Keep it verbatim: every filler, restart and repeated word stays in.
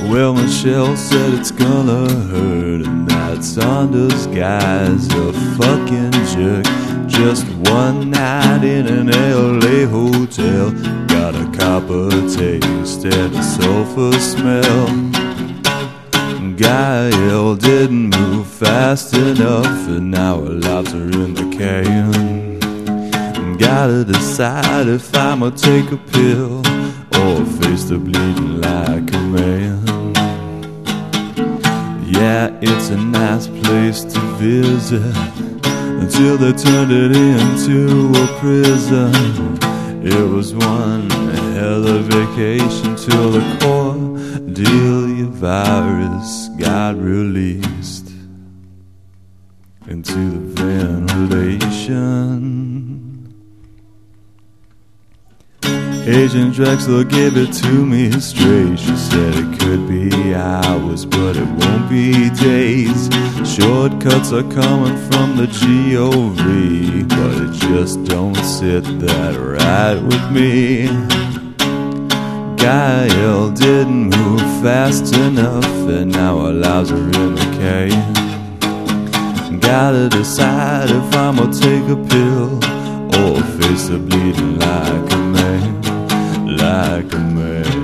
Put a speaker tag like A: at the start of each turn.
A: Well, Michelle said it's gonna hurt, and that's under disguise a fucking jerk. Just one night in an L A hotel, got a copper taste and a sulfur smell. Gael didn't move fast enough, and now our lives are in the can. Gotta decide if I'ma take a pill or face the bleeding like a man. Yeah, it's a nice place to visit, until they turned it into a prison. It was one hell of a vacation till the Cordelia virus got released into the ventilation. Agent Drexler gave it to me straight. She said it could be hours, but it won't be days. Shortcuts are coming from the G O V, but it just don't sit that right with me. Gael didn't move fast enough, and now our lives are in the can. Gotta decide if I'ma take a pill or face the bleeding like a man, like a man.